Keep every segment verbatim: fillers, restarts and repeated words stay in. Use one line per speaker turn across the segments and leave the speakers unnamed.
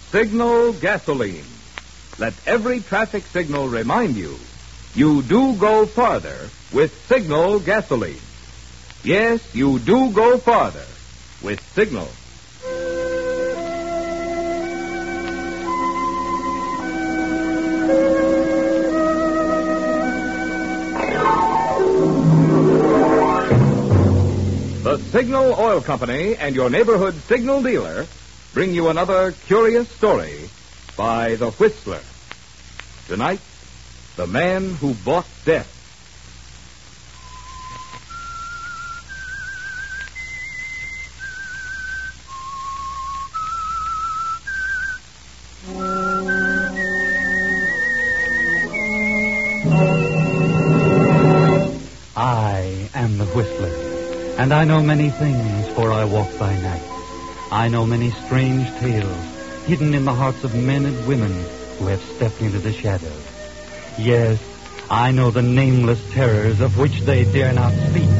Signal gasoline. Let every traffic signal remind you, you do go farther with Signal gasoline. Yes, you do go farther with Signal. The Signal Oil Company and your neighborhood Signal dealer bring you another curious story by The Whistler. Tonight, The Man Who Bought Death.
I am the Whistler, and I know many things, for I walk by night. I know many strange tales hidden in the hearts of men and women who have stepped into the shadows. Yes, I know the nameless terrors of which they dare not speak.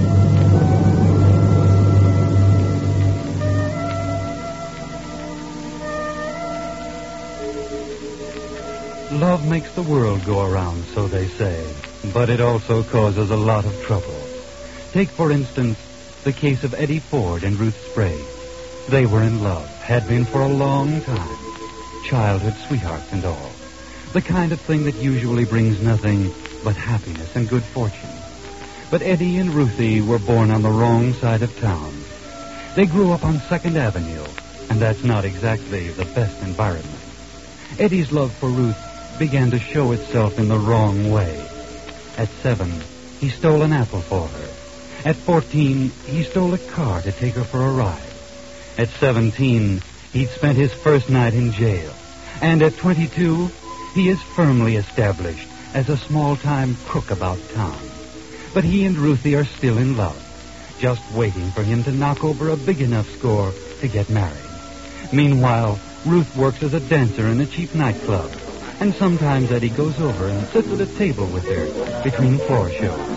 Love makes the world go around, so they say, but it also causes a lot of trouble. Take, for instance, the case of Eddie Ford and Ruth Sprague. They were in love, had been for a long time. Childhood sweethearts and all. The kind of thing that usually brings nothing but happiness and good fortune. But Eddie and Ruthie were born on the wrong side of town. They grew up on Second Avenue, and that's not exactly the best environment. Eddie's love for Ruth began to show itself in the wrong way. At seven, he stole an apple for her. At fourteen, he stole a car to take her for a ride. At seventeen, he'd spent his first night in jail. And at twenty-two, he is firmly established as a small-time crook about town. But he and Ruthie are still in love, just waiting for him to knock over a big enough score to get married. Meanwhile, Ruth works as a dancer in a cheap nightclub, and sometimes Eddie goes over and sits at a table with her between floor shows.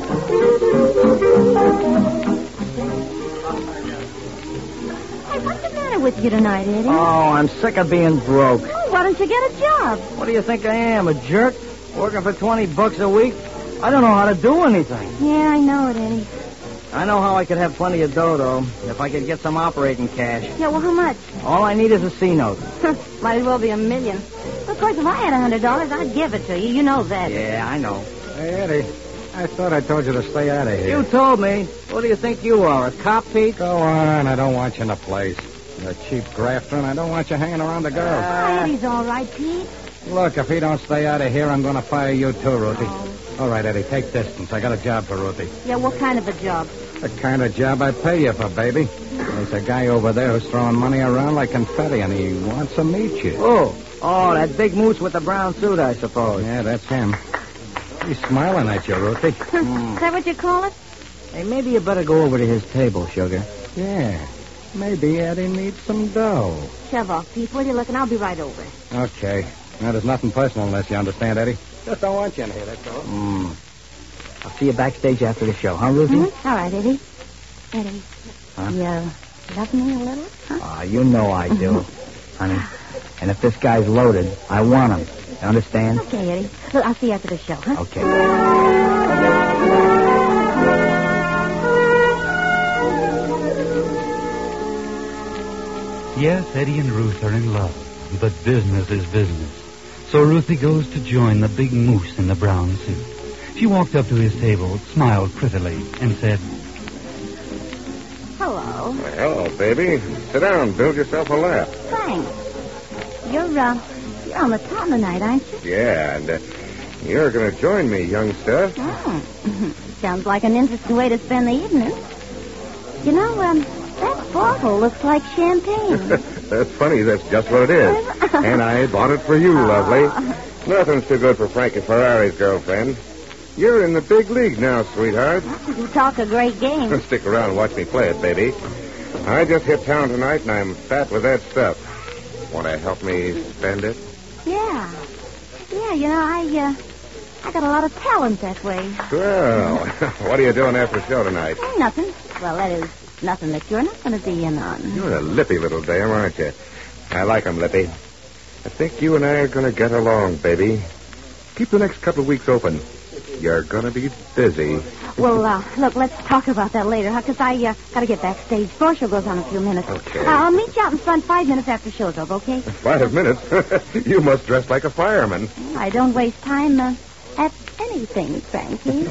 Hey, what's the matter with you tonight, Eddie?
Oh, I'm sick of being broke.
Oh, why don't you get a job?
What do you think I am, a jerk? Working for twenty bucks a week? I don't know how to do anything.
Yeah, I know it, Eddie.
I know how I could have plenty of dough, though, if I could get some operating cash.
Yeah, well, how much?
All I need is a C note.
Might as well be a million. Of course, if I had a hundred dollars, I'd give it to you. You know that.
Yeah, I know.
Hey, Eddie, I thought I told you to stay out of here.
You told me. What do you think you are, a cop, Pete?
Go on. I don't want you in the place. You're a cheap grafter, and I don't want you hanging around the girls.
Oh, Eddie's all right, Pete.
Look, if he don't stay out of here, I'm going to fire you too, Ruthie.
Oh.
All right, Eddie, take distance. I got a job for Ruthie.
Yeah, what kind of a job?
The kind of job I pay you for, baby. There's a guy over there who's throwing money around like confetti, and he wants to meet you.
Oh, oh, that big moose with the brown suit, I suppose.
Yeah, that's him. He's smiling at you, Ruthie.
mm. Is that what you call it?
Hey, maybe you better go over to his table, Sugar.
Yeah, maybe Eddie needs some dough.
Shove off, Pete. Where are you looking? I'll be right over.
Okay. Now, there's nothing personal unless you understand, Eddie. Just don't want you in here, that's all.
Mm. I'll see you backstage after the show, huh, Ruthie?
Mm-hmm. All right, Eddie. Eddie.
Huh?
You uh, love me a little? Huh?
Ah, you know I do, honey. And if this guy's loaded, I want him. You understand?
Okay, Eddie. Look, I'll see you after the show, huh?
Okay.
Yes, Eddie and Ruth are in love, but business is business. So Ruthie goes to join the big moose in the brown suit. She walked up to his table, smiled prettily, and said,
Hello.
Well, hello, baby. Sit down. Build yourself a laugh.
Thanks. You're, uh, you're on the town tonight, aren't you?
Yeah, and uh, you're going to join me, youngster.
Oh. Sounds like an interesting way to spend the evening. You know, um, that bottle looks like champagne.
That's funny. That's just what it is. And I bought it for you, lovely. Nothing's too good for Frankie Ferrari's girlfriend. You're in the big league now, sweetheart.
You talk a great game.
Stick around and watch me play it, baby. I just hit town tonight, and I'm fat with that stuff. Want to help me spend it?
Yeah. Yeah, you know, I, uh, I got a lot of talent that way.
Well, what are you doing after the show tonight?
Oh, nothing. Well, that is nothing that you're not going to be in on.
You're a lippy little dame, aren't you? I like 'em, lippy. I think you and I are going to get along, baby. Keep the next couple of weeks open. You're going to be busy.
Well, uh, look, let's talk about that later, huh? Because I uh, got to get backstage. Floor show goes on in a few minutes.
Okay.
Uh, I'll meet you out in front five minutes after show's over, okay?
Five minutes? You must dress like a fireman.
I don't waste time uh, at anything, Frankie.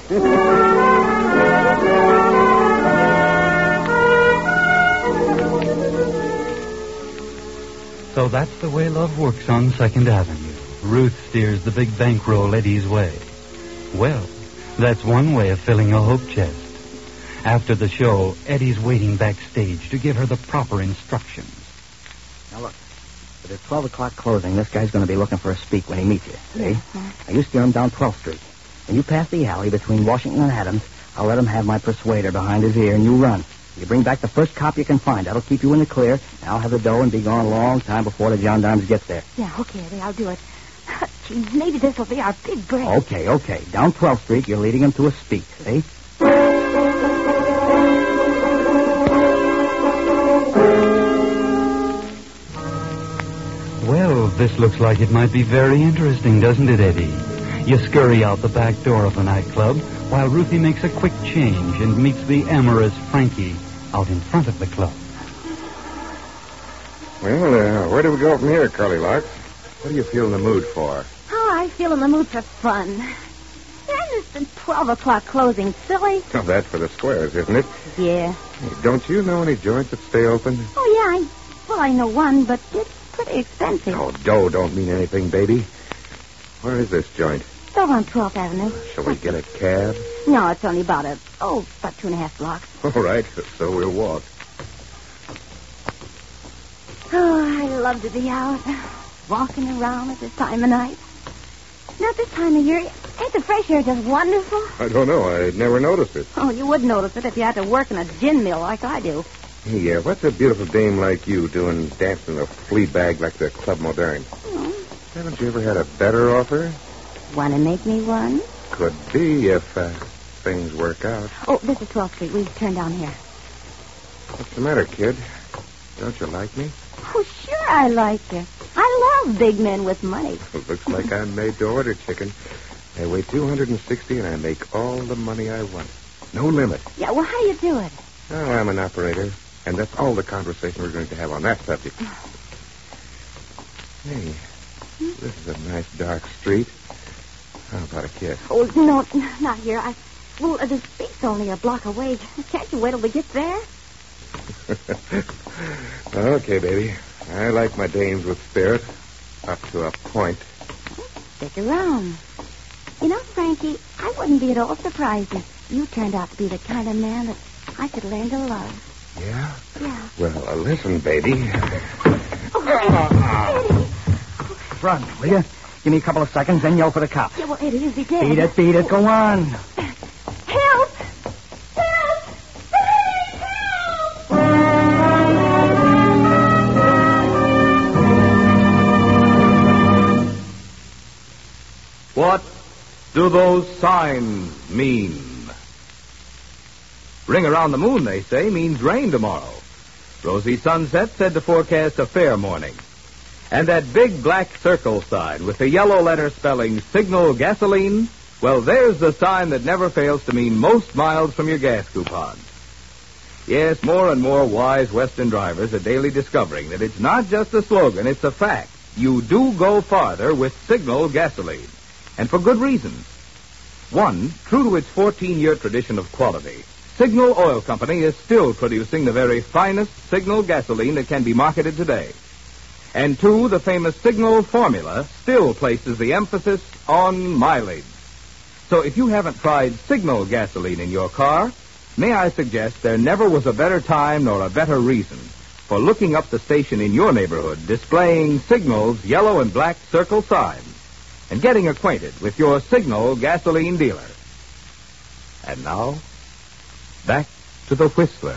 So that's the way love works on Second Avenue. Ruth steers the big bankroll Eddie's way. Well, that's one way of filling a hope chest. After the show, Eddie's waiting backstage to give her the proper instructions.
Now, look. For the twelve o'clock closing, this guy's going to be looking for a speak when he meets you, see? Now, you steer him down twelfth Street. When you pass the alley between Washington and Adams, I'll let him have my persuader behind his ear, and you run. You bring back the first cop you can find. That'll keep you in the clear, and I'll have the dough and be gone a long time before the gendarmes get there.
Yeah, okay, Eddie, I'll do it. Gee, maybe this will be our big break.
Okay, okay. Down twelfth Street, you're leading him to a speak, see?
Well, this looks like it might be very interesting, doesn't it, Eddie? You scurry out the back door of the nightclub while Ruthie makes a quick change and meets the amorous Frankie out in front of the club.
Well, uh, where do we go from here, Curly Locks? What do you feel in the mood for?
Oh, I feel in the mood for fun. Isn't the twelve o'clock closing silly?
Oh, that's for the squares, isn't it?
Yeah.
Hey, don't you know any joints that stay open?
Oh, yeah, I, well, I know one, but it's pretty expensive.
Oh, dough don't mean anything, baby. Where is this joint?
It's over on twelfth Avenue.
Shall we get a cab?
No, it's only about a, oh, about two and a half blocks.
All right, so we'll walk.
Oh, I love to be out, walking around at this time of night. Not this time of year. Ain't the fresh air just wonderful?
I don't know. I never noticed it.
Oh, you would notice it if you had to work in a gin mill like I do.
Hey, uh, what's a beautiful dame like you doing dancing a flea bag like the Club Moderne?
Hmm.
Haven't you ever had a better offer?
Want to make me one?
Could be if uh, things work out.
Oh, this is twelfth Street. We turn down here.
What's the matter, kid? Don't you like me?
Oh, sure I like you. I love big men with money.
Looks like I'm made to order, chicken. I weigh two hundred sixty, and I make all the money I want. No limit.
Yeah, well, how you do it?
Oh, I'm an operator, and that's all the conversation we're going to have on that subject. Hey, this is a nice dark street. How about a kiss?
Oh, no, not here. I, well, uh, the street's only a block away. Can't you wait till we get there?
Okay, baby. I like my dames with spirit. Up to a point.
Stick around. You know, Frankie, I wouldn't be at all surprised if you turned out to be the kind of man that I could learn to love.
Yeah?
Yeah.
Well, uh, listen, baby.
Oh, Eddie.
Run, will you? Give me a couple of seconds, then yell for the cops.
Yeah, well, Eddie, is he dead?
Beat it, beat it. Go on.
Help! Help! Please, help!
What do those signs mean? Ring around the moon, they say, means rain tomorrow. Rosy Sunset said to forecast a fair morning. And that big black circle sign with the yellow letter spelling Signal Gasoline, well, there's the sign that never fails to mean most miles from your gas coupon. Yes, more and more wise Western drivers are daily discovering that it's not just a slogan, it's a fact. You do go farther with Signal Gasoline. And for good reasons. One, true to its fourteen-year tradition of quality, Signal Oil Company is still producing the very finest Signal gasoline that can be marketed today. And two, the famous Signal formula still places the emphasis on mileage. So if you haven't tried Signal gasoline in your car, may I suggest there never was a better time nor a better reason for looking up the station in your neighborhood displaying Signal's yellow and black circle sign and getting acquainted with your Signal gasoline dealer. And now, back to the Whistler.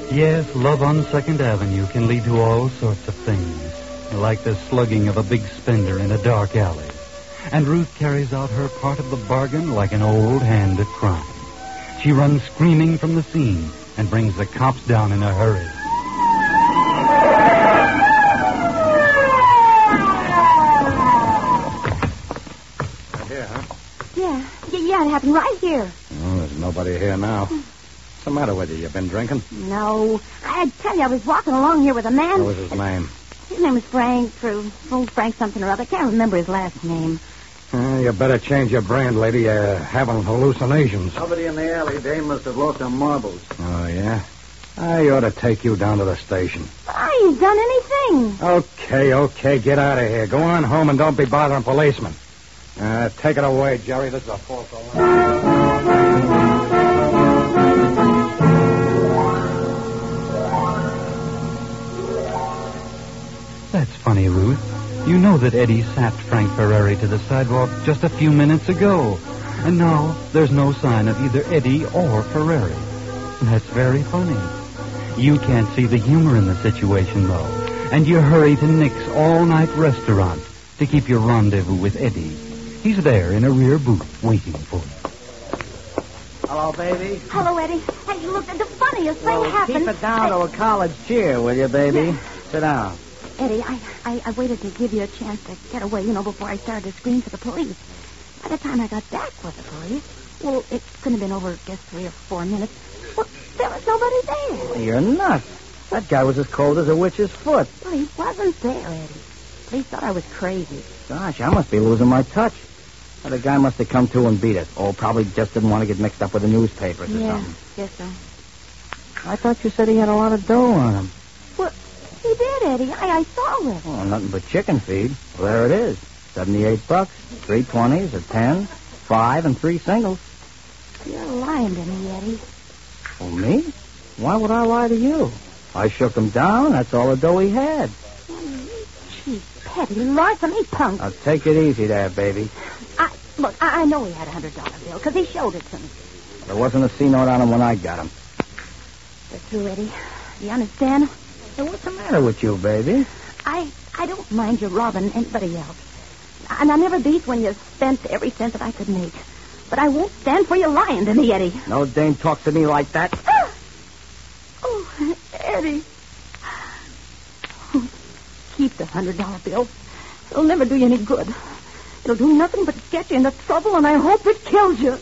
Yes, love on Second Avenue can lead to all sorts of things, like the slugging of a big spender in a dark alley. And Ruth carries out her part of the bargain like an old hand at crime. She runs screaming from the scene and brings the cops down in a hurry.
Here, huh?
Yeah, yeah, yeah, it happened right here.
Oh, there's nobody here now. What's the matter with you? You been drinking?
No, I tell you, I was walking along here with a man.
What was his name?
His name was Frank, or oh, Frank something or other. I can't remember his last name.
Uh, you better change your brand, lady. You're having hallucinations.
Somebody in the alley, Dave must have lost her marbles.
Oh, yeah? I ought to take you down to the station.
I ain't done anything.
Okay, okay, get out of here. Go on home and don't be bothering policemen. Uh, take it away, Jerry. This is a false alarm.
That's funny, Ruth. You know that Eddie sapped Frank Ferrari to the sidewalk just a few minutes ago. And now there's no sign of either Eddie or Ferrari. That's very funny. You can't see the humor in the situation, though. And you hurry to Nick's all-night restaurant to keep your rendezvous with Eddie. He's there in a rear booth waiting for you.
Hello, baby.
Hello, Eddie. Hey, look, the funniest
Well,
thing happened.
keep it down to a college cheer, will you, baby?
Yeah.
Sit down.
Eddie, I, I, I waited to give you a chance to get away, you know, before I started to scream to the police. By the time I got back with the police, well, it couldn't have been over, I guess, three or four minutes. Well, there was nobody there.
You're nuts. That guy was as cold as a witch's foot.
Well, he wasn't there, Eddie. Police thought I was crazy.
Gosh, I must be losing my touch. Well, the guy must have come to and beat it. Oh, probably just didn't want to get mixed up with the newspapers or
Yeah,
something.
yes, sir.
I thought you said he had a lot of dough on him.
Well, he did, Eddie. I, I saw it.
Oh, nothing but chicken feed. Well, there it is. Seventy-eight bucks, three twenties, a ten, five, and three singles.
You're lying to me, Eddie.
Oh, me? Why would I lie to you? I shook him down. That's all the dough he had.
Gee, petty larceny punk.
Now, take it easy there, baby.
I, look, I, I know he had a hundred dollar bill because he showed it to me.
There wasn't a C note on him when I got him.
That's true, Eddie. You understand?
Hey, what's the matter with you, baby?
I I don't mind you robbing anybody else. And I never beat when you spent every cent that I could make. But I won't stand for you lying to me, Eddie.
No dame talks to me like that.
Ah! Oh, Eddie. Keep the hundred dollar bill. It'll never do you any good. It'll do nothing but get you into trouble, and I hope it kills you.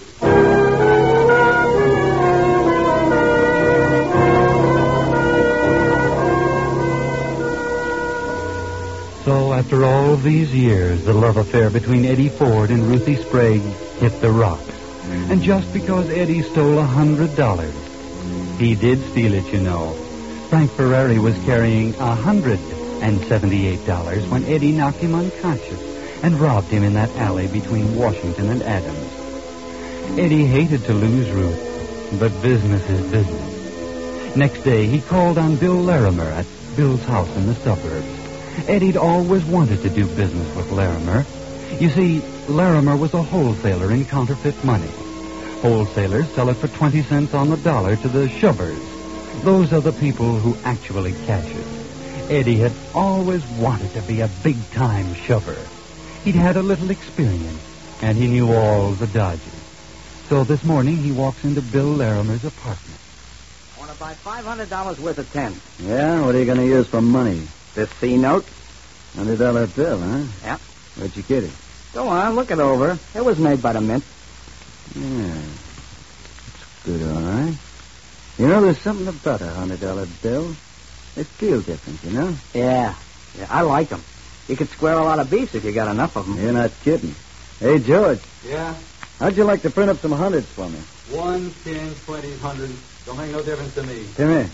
So after all of these years, the love affair between Eddie Ford and Ruthie Sprague hit the rocks. And just because Eddie stole a hundred dollars, he did steal it, you know. Frank Ferrari was carrying a hundred and seventy-eight dollars when Eddie knocked him unconscious and robbed him in that alley between Washington and Adams. Eddie hated to lose Ruth, but business is business. Next day, he called on Bill Larimer at Bill's house in the suburbs. Eddie'd always wanted to do business with Larimer. You see, Larimer was a wholesaler in counterfeit money. Wholesalers sell it for twenty cents on the dollar to the shovers. Those are the people who actually cash it. Eddie had always wanted to be a big-time shover. He'd had a little experience, and he knew all the dodges. So this morning, he walks into Bill Larimer's apartment.
I want to buy five hundred dollars worth of tin.
Yeah? What are you going to use for money?
This C note?
Hundred dollar bill, huh?
Yep.
Where'd you get it?
Go on, look it over. It was made by the mint.
Yeah. It's good, all right. You know, there's something about a hundred dollar bill. They feel different, you know?
Yeah. Yeah, I like them. You could square a lot of beefs if you got enough of them.
You're not kidding. Hey, George.
Yeah?
How'd you like to print up some hundreds for me?
One, ten, twenty, hundred. Don't make no difference to me.
Come here.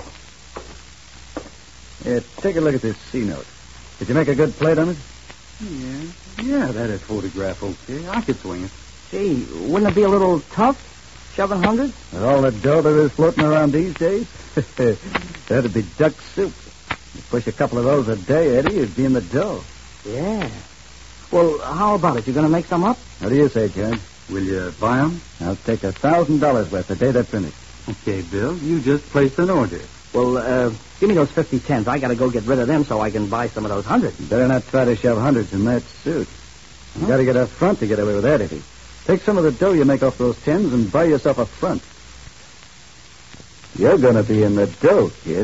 Yeah, take a look at this C note. Did you make a good plate on it?
Yeah. Yeah, that'd photograph okay. I could swing it.
Gee, wouldn't it be a little tough, shoving hundreds?
With all the dough there is floating around these days, that'd be duck soup. You push a couple of those a day, Eddie, you'd be in the dough.
Yeah. Well, how about it? You going to make some up?
What do you say, Judge?
Will you buy 'em?
I'll take a thousand dollars worth the day they're finished.
Okay, Bill. You just placed an order.
Well, uh, give me those fifty tens. I gotta go get rid of them so I can buy some of those hundreds.
You better not try to shove hundreds in that suit. You gotta get a front to get away with that, Eddie. Take some of the dough you make off those tens and buy yourself a front. You're gonna be in the dough, kid.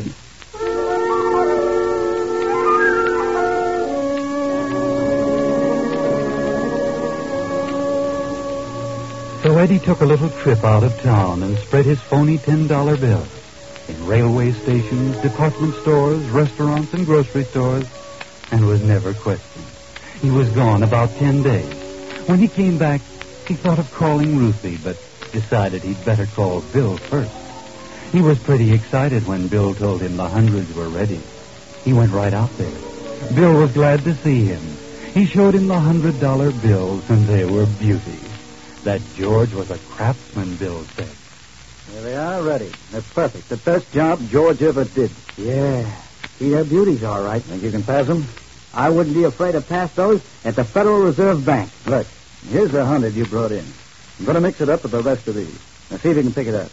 So Eddie took a little trip out of town and spread his phony ten dollar bill in railway stations, department stores, restaurants, and grocery stores, and was never questioned. He was gone about ten days. When he came back, he thought of calling Ruthie, but decided he'd better call Bill first. He was pretty excited when Bill told him the hundreds were ready. He went right out there. Bill was glad to see him. He showed him the hundred dollar bills, and they were beauties. That George was a craftsman, Bill said.
Here they are, ready. They're perfect. The best job George ever did.
Yeah. See, they're beauties, all right.
Think you can pass them?
I wouldn't be afraid to pass those at the Federal Reserve Bank.
Look, here's the hundred you brought in. I'm going to mix it up with the rest of these. Now, see if you can pick it up.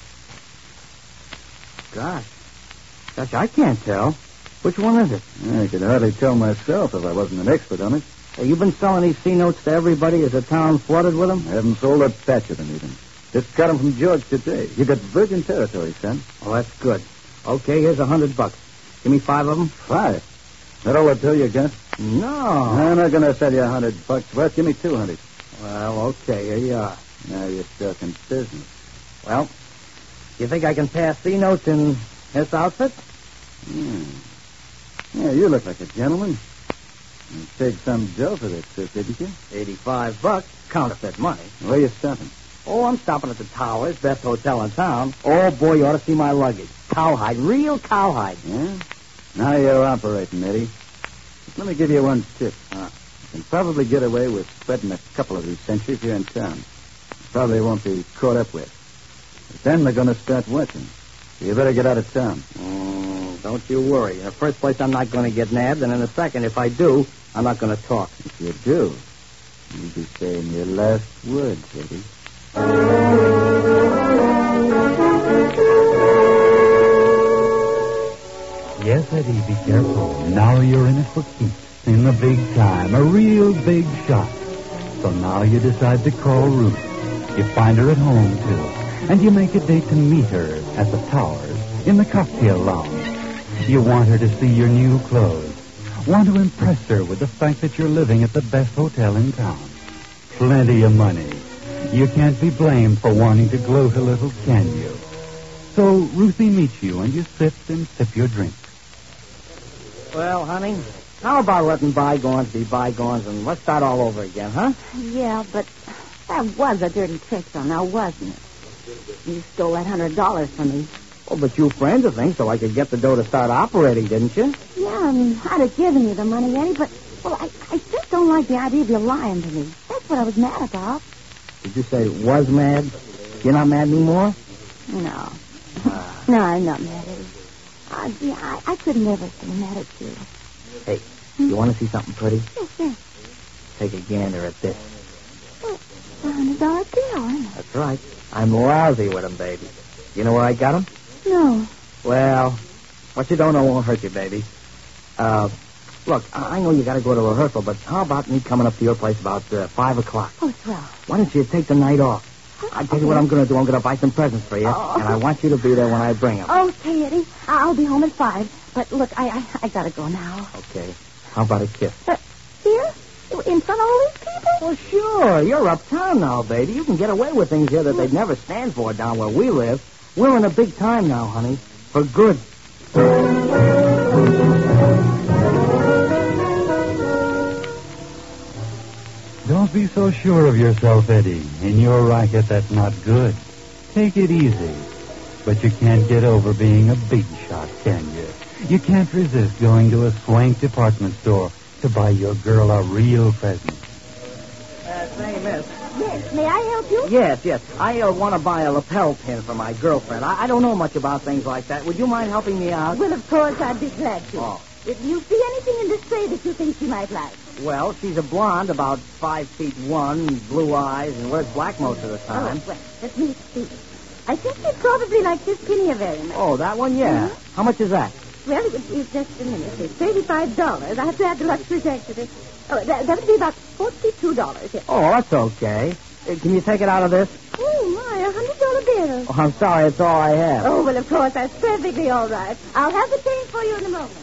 Gosh. Gosh, I can't tell. Which one is it?
I could hardly tell myself if I wasn't an expert on it.
Hey, you've been selling these C-notes to everybody as the town flooded with them?
I haven't sold a batch of them even. Just got them from George today. You got virgin territory, son.
Oh, that's good. Okay, here's a hundred bucks. Give me five of them.
Five? That all I tell you, got?
No.
I'm not going to sell you a hundred bucks worth. Give me two hundred.
Well, okay, here you are.
Now you're talking business.
Well, you think I can pass C-notes in this outfit?
Hmm. Yeah, you look like a gentleman. You paid some dough for this trip, didn't you?
Eighty-five bucks. Counterfeit money.
Where you stopping?
Oh, I'm stopping at the Towers, best hotel in town. Oh, boy, you ought to see my luggage. Cowhide, real cowhide.
Yeah? Now you're operating, Eddie. Let me give you one tip. Uh, you can probably get away with spreading a couple of these centuries here in town. You probably won't be caught up with. But then they're going to start watching. So you better get out of town.
Mm, don't you worry. In the first place, I'm not going to get nabbed, and in the second, if I do, I'm not going to talk.
If you do, you'll be saying your last words, Eddie.
Yes, Eddie, be careful. Now you're in it for keeps. In the big time. A real big shot. So now you decide to call Ruth. You find her at home, too. And you make a date to meet her at the Towers, in the cocktail lounge. You want her to see your new clothes. Want to impress her with the fact that you're living at the best hotel in town. Plenty of money. You can't be blamed for wanting to gloat a little, can you? So Ruthie meets you, and you sit and sip your drink.
Well, honey, how about letting bygones be bygones and let's start all over again, huh?
Yeah, but that was a dirty trick, though, now wasn't it? You stole that hundred dollars from me.
Oh, but you framed the thing so I could get the dough to start operating, didn't you?
Yeah, I mean, I'd have given you the money, Eddie, but, well, I, I just don't like the idea of you lying to me. That's what I was mad about.
Did you say was mad? You're not mad anymore?
No. Uh, no, I'm not mad at you. Uh, yeah, I, I could never say mad at you.
Hey, hmm? You want to see something pretty?
Yes, sir.
Take a gander at this.
Well, it's a hundred dollar bill, isn't it?
That's right. I'm lousy with them, baby. You know where I got them?
No.
Well, what you don't know won't hurt you, baby. Uh, look, I, I know you got to go to rehearsal, but how about me coming up to your place about uh, five o'clock?
Oh, swell.
Why don't you take the night off? I'll tell you what I'm going to do. I'm going to buy some presents for you, oh. and I want you to be there when I bring them.
Okay, Eddie. I'll be home at five. But look, I I, I got to go now.
Okay. How about a kiss?
Uh, here? In front of all these people?
Well, sure. You're uptown now, baby. You can get away with things here that they'd never stand for down where we live. We're in a big time now, honey. For good.
Don't be so sure of yourself, Eddie. In your racket, that's not good. Take it easy. But you can't get over being a big shot, can you? You can't resist going to a swank department store to buy your girl a real present.
Uh, say, miss.
Yes, may I help you?
Yes, yes. I uh, want to buy a lapel pin for my girlfriend. I, I don't know much about things like that. Would you mind helping me out?
Well, of course, I'd be glad to.
Oh.
If you see anything in this tray that you think she might like.
Well, she's a blonde, about five feet one, blue eyes, and wears black most of the time.
Oh, well, let me see. I think you'd probably like this pinny very much.
Oh, that one? Yeah.
Mhm.
How much is that?
Well, it would be just a minute. It's thirty-five dollars. I have to add the luxury tax to this. Oh, that, that would be about forty-two dollars. Yes.
Oh, that's okay. Uh, Can you take it out of this?
Oh, my, a hundred dollar bill.
Oh, I'm sorry. It's all I have.
Oh, well, of course, that's perfectly all right. I'll have the change for you in a moment.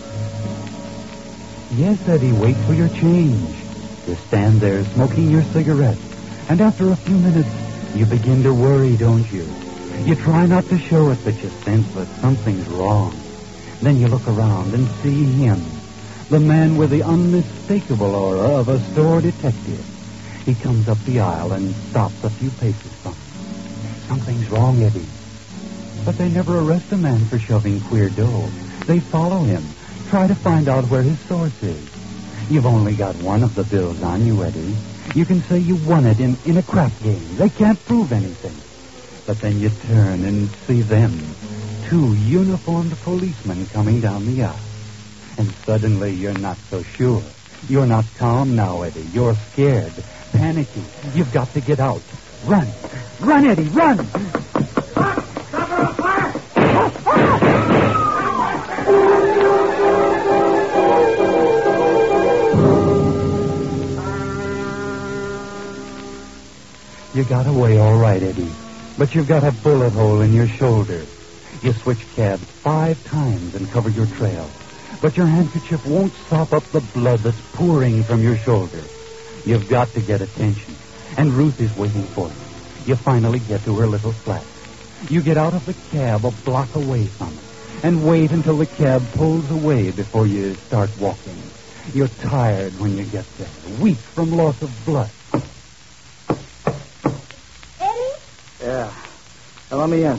Yes, Eddie, wait for your change. You stand there smoking your cigarette, and after a few minutes, you begin to worry, don't you? You try not to show it, but you sense that something's wrong. Then you look around and see him, the man with the unmistakable aura of a store detective. He comes up the aisle and stops a few paces from him. Something's wrong, Eddie. But they never arrest a man for shoving queer dough. They follow him, try to find out where his source is. You've only got one of the bills on you, Eddie. You can say you won it in, in a crap game. They can't prove anything. But then you turn and see them, two uniformed policemen coming down the aisle. And suddenly you're not so sure. You're not calm now, Eddie. You're scared, panicky. You've got to get out. Run. Run, Eddie, run! You got away all right, Eddie. But you've got a bullet hole in your shoulder. You switch cabs five times and cover your trail. But your handkerchief won't sop up the blood that's pouring from your shoulder. You've got to get attention. And Ruth is waiting for you. You finally get to her little flat. You get out of the cab a block away from it. And wait until the cab pulls away before you start walking. You're tired when you get there. Weak from loss of blood.
Yeah. Now, let me in.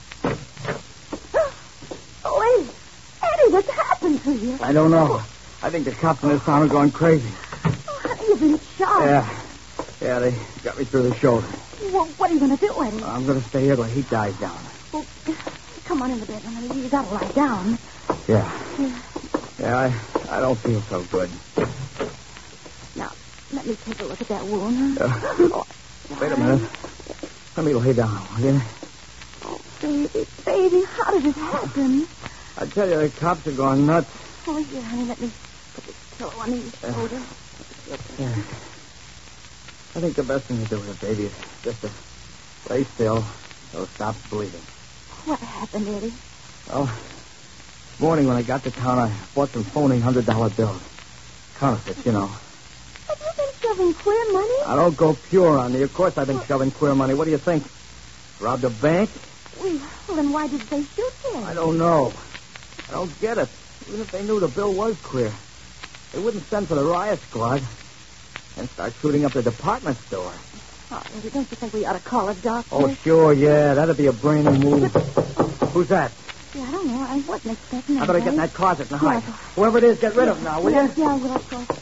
Oh, Eddie. Eddie, what's happened to you?
I don't know. I think the cops in this town are going crazy.
Oh, honey, you've been shot.
Yeah. Yeah, they got me through the shoulder.
Well, what are you going to do, Eddie?
I'm going to stay here till the heat dies down.
Well, come on in the bedroom, honey. You got to lie down.
Yeah. Yeah, I, I don't feel so good.
Now, let me take a look at that wound.
Uh, oh, wait a minute. Let me lay down, will you?
Oh, baby, baby, how did this happen?
I tell you, the cops are going nuts.
Oh, yeah, honey, let me put this pillow on your shoulder.
Yeah. I think the best thing to do with it, baby, is just to lay still so it stops bleeding.
What happened, Eddie?
Well, this morning when I got to town, I bought some phony one hundred dollar bills. Counterfeits, you know.
Have you been shoving queer money?
I don't go pure on me. Of course I've been shoving queer money. What do you think? Robbed a bank?
Well, then why did they shoot you?
I don't know. I don't get it. Even if they knew the bill was queer, they wouldn't send for the riot squad and start shooting up the department store.
Oh, Eddie, don't you think we ought to call a doctor?
Oh, sure, yeah. That'd be a brainy move. Who's that?
Yeah, I don't know. I wasn't expecting
I
that.
better get in that closet and hide. Whoever it is, get rid of him now, will
yeah,
you?
Yeah, I will, of course.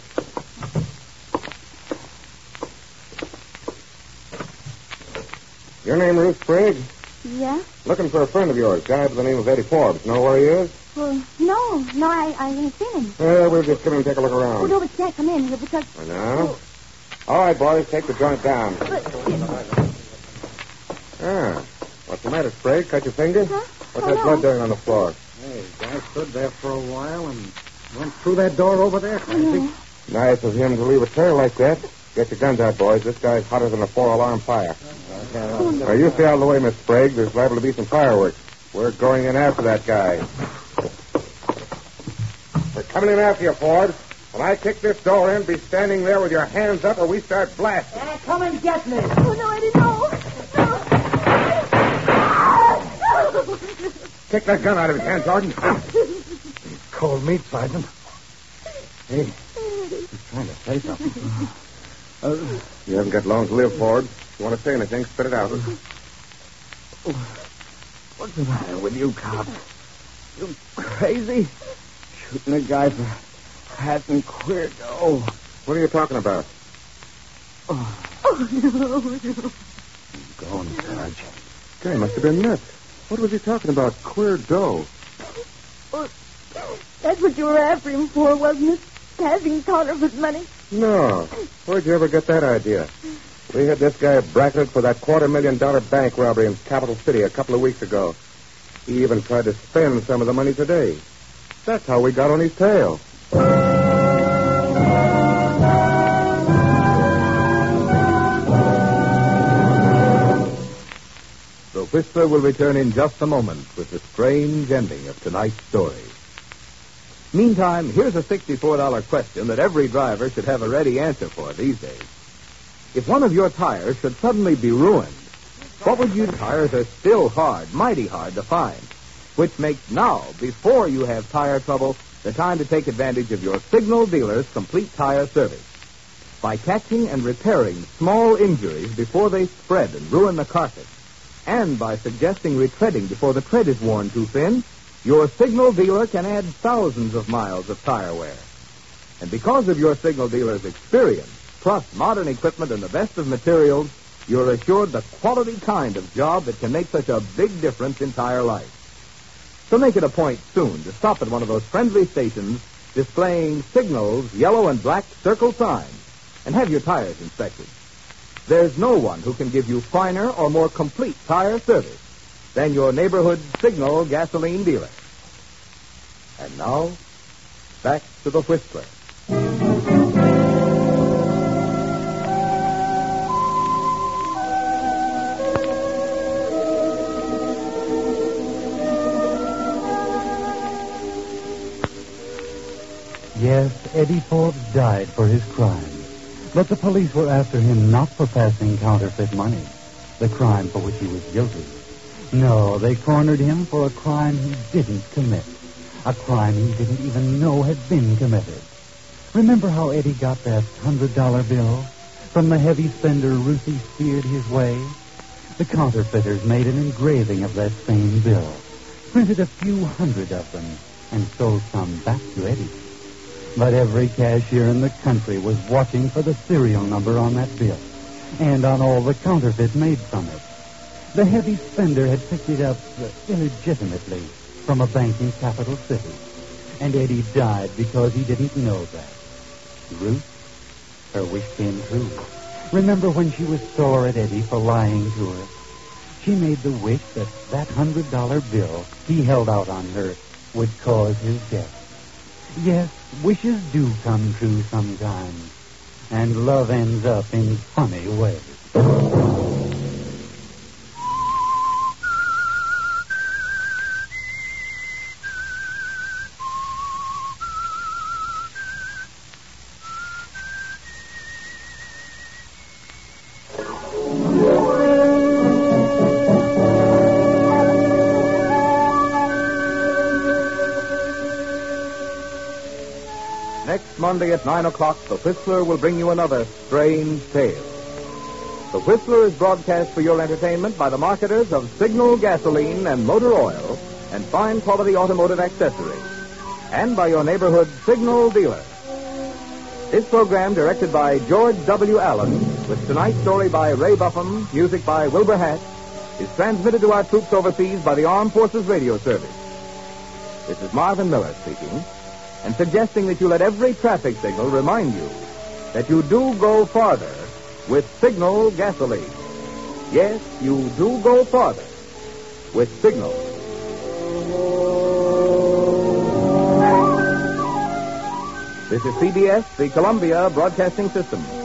Your name Ruth Sprague?
Yeah?
Looking for a friend of yours, guy by the name of Eddie Forbes. Know where he is?
Well, no. No, I, I ain't seen him.
Well, we'll just come in and take a look around.
Oh, no, but can't come in here because...
I know. All right, boys, take the joint down.
But,
Ah, what's the matter, Sprague? Cut your finger?
Huh?
What's
Oh,
that
no.
blood doing on the floor?
Hey, guy stood there for a while and went through that door over there, Clancy.
Nice of him to leave a trail like that. Get your guns out, boys. This guy's hotter than a four-alarm fire. Now, you stay out of the way, Miss Sprague. There's liable to be some fireworks. We're going in after that guy. We're coming in after you, Ford. When I kick this door in, be standing there with your hands up or we start blasting.
Yeah, come and get me.
Oh, no, Eddie, no. No.
Kick that gun out of his hand, Sergeant.
Cold meat, Sergeant. Hey, he's trying to say something.
Uh, you haven't got long to live, Ford. If you want to say anything, spit it out.
What's the matter with you, cops? You crazy? Shooting a guy for passing queer dough.
What are you talking about?
Oh,
Oh, no, no.
going, Sarge.
Guy must have been nuts. What was he talking about? Queer dough.
Oh, that's what you were after him for, wasn't it? Passing counterfeit money.
No. Where'd you ever get that idea? We had this guy bracketed for that quarter million dollar bank robbery in Capital City a couple of weeks ago. He even tried to spend some of the money today. That's how we got on his tail.
The Whistler will return in just a moment with the strange ending of tonight's story. Meantime, here's a sixty-four dollars question that every driver should have a ready answer for these days. If one of your tires should suddenly be ruined, what would you do? Tires are still hard, mighty hard to find, which makes now, before you have tire trouble, the time to take advantage of your Signal dealer's complete tire service. By catching and repairing small injuries before they spread and ruin the carcass, and by suggesting retreading before the tread is worn too thin, your Signal dealer can add thousands of miles of tire wear. And because of your Signal dealer's experience, plus modern equipment and the best of materials, you're assured the quality kind of job that can make such a big difference in tire life. So make it a point soon to stop at one of those friendly stations displaying Signal's yellow and black circle signs and have your tires inspected. There's no one who can give you finer or more complete tire service than your neighborhood Signal gasoline dealer. And now, back to the Whistler.
Yes, Eddie Forbes died for his crime. But the police were after him not for passing counterfeit money, the crime for which he was guilty. No, they cornered him for a crime he didn't commit, a crime he didn't even know had been committed. Remember how Eddie got that hundred dollar bill from the heavy spender Ruthie steered his way? The counterfeiters made an engraving of that same bill, printed a few hundred of them, and sold some back to Eddie. But every cashier in the country was watching for the serial number on that bill and on all the counterfeit made from it. The heavy spender had picked it up uh, illegitimately from a bank in Capital City, and Eddie died because he didn't know that. Ruth, her wish came true. Remember when she was sore at Eddie for lying to her? She made the wish that that hundred dollar bill he held out on her would cause his death. Yes, wishes do come true sometimes, and love ends up in funny ways.
Next Monday at nine o'clock, the Whistler will bring you another strange tale. The Whistler is broadcast for your entertainment by the marketers of Signal gasoline and motor oil and fine quality automotive accessories, and by your neighborhood Signal dealer. This program, directed by George W. Allen, with tonight's story by Ray Buffum, music by Wilbur Hatch, is transmitted to our troops overseas by the Armed Forces Radio Service. This is Marvin Miller speaking, and suggesting that you let every traffic signal remind you that you do go farther with Signal gasoline. Yes, you do go farther with Signal. This is C B S, the Columbia Broadcasting System.